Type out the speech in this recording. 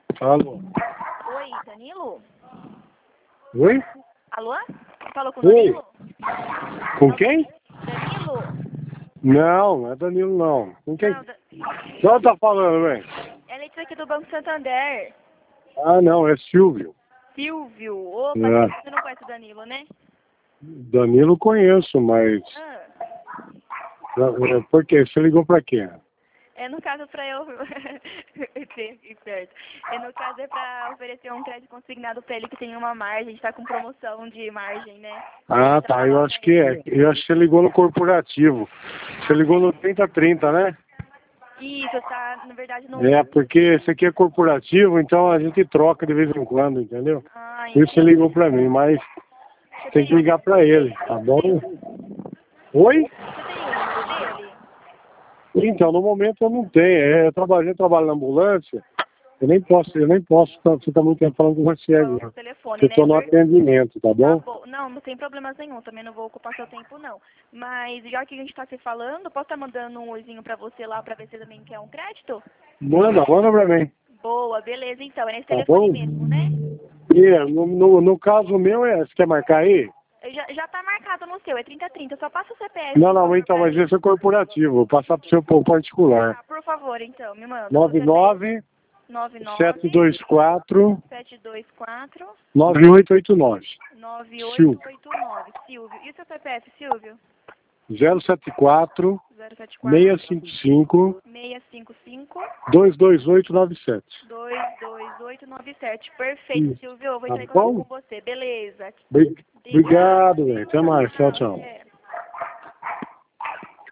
Alô? Oi, Danilo? Oi? Alô? Falou com o Oi? Danilo? Com quem? Danilo? Não, não é Danilo não. Com quem? Não, Quem ela tá falando, velho? é Letícia aqui do Banco Santander. Ah, não, é Silvio. Silvio. Opa, É. você não conhece o Danilo, né? Danilo conheço, mas... Ah, Por quê? Você ligou pra quê? é no caso pra eu... ser esperto. No caso é pra oferecer um crédito consignado pra ele que tem uma margem. A gente tá com promoção de margem, né? Ah, tá, eu acho que é. Eu acho que você ligou no corporativo. Você ligou no 3030, né? Isso, tá, na verdade, no... É, porque esse aqui é corporativo, então a gente troca de vez em quando, entendeu? Ah, Por isso você entendi. ligou pra mim, mas Você tem que tem ligar pra ele, tá bom? Oi? você tem o número dele? Então, no momento eu não tenho. Eu trabalho na ambulância, eu nem posso ficar muito tempo falando com você Falando agora. no telefone, Eu né? estou no atendimento, tá Tá bom? bom. Não, não tem problemas nenhum. Também não vou ocupar seu tempo, não. Mas já que a gente tá se falando, posso estar mandando um oizinho pra você lá pra ver se você também quer um crédito? Manda pra mim, Boa, beleza. Então, é nesse tá telefone bom? mesmo, né? E no caso meu, você quer marcar aí? Já tá marcado no seu, é 3030. Só passa o CPF, Não, por não, favor, então, pra mas mim. esse é corporativo, vou passar pro seu particular. Tá, por favor, então, me manda. Seu CPF 99 99 724 724 9889. Silvio. 9889. Silvio. E o seu CPF, Silvio? 074 074 655 655 22897. 22897. Perfeito, Isso. Silvio. Eu vou Tá entrar em contato bom? com você. Beleza. Obrigado, velho. Obrigada, Até viu? mais. Tchau, Tchau, tchau. até.